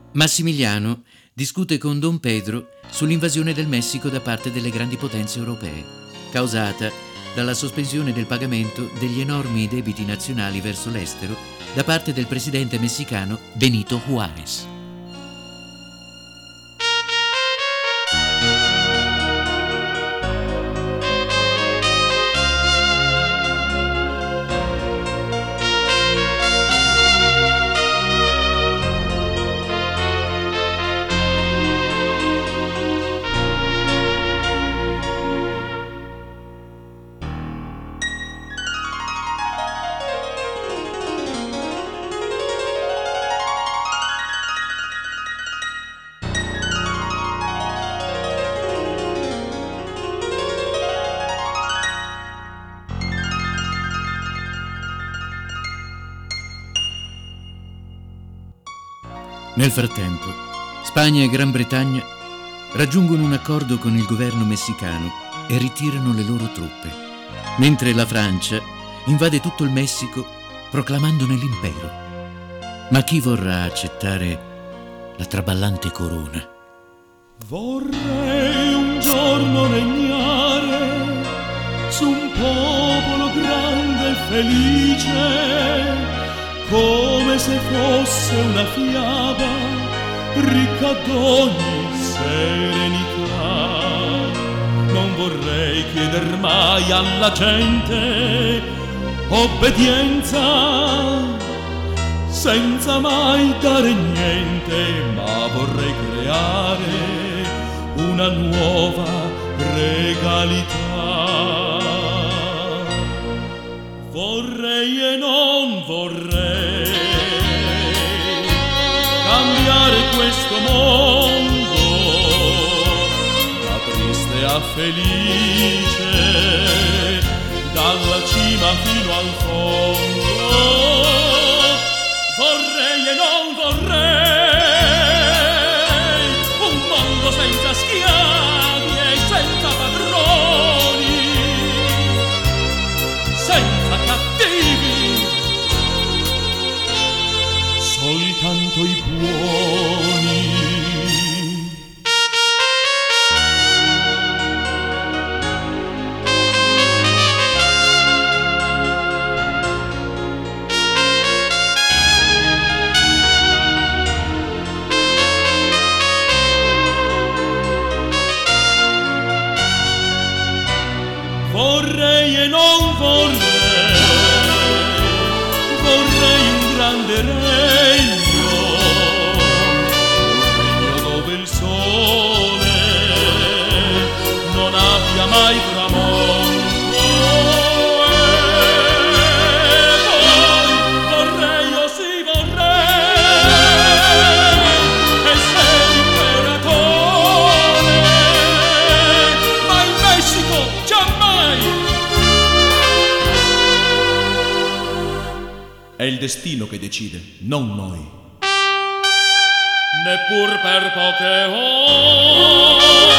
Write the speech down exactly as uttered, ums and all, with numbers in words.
Massimiliano discute con Don Pedro sull'invasione del Messico da parte delle grandi potenze europee, causata dalla sospensione del pagamento degli enormi debiti nazionali verso l'estero da parte del presidente messicano Benito Juárez. Nel frattempo, Spagna e Gran Bretagna raggiungono un accordo con il governo messicano e ritirano le loro truppe, mentre la Francia invade tutto il Messico proclamandone l'impero. Ma chi vorrà accettare la traballante corona? Vorrei un giorno regnare su un popolo grande e felice, come se fosse una fiaba ricca d'ogni serenità. Non vorrei chieder mai alla gente obbedienza senza mai dare niente, ma vorrei creare una nuova regalità. Vorrei e non vorrei cambiare questo mondo da triste a felice, dalla cima fino al fondo. Vorrei e non vorrei un mondo senza schiavi e senza padroni, senza cattivi, soltanto i buoni. Vorrei e non vorrei, vorrei un grande regno, un regno dove il sole non abbia mai tramonto. E poi vorrei, oh sì vorrei, essere imperatore, ma il Messico giammai. È il destino che decide, non noi. Neppur per poche ore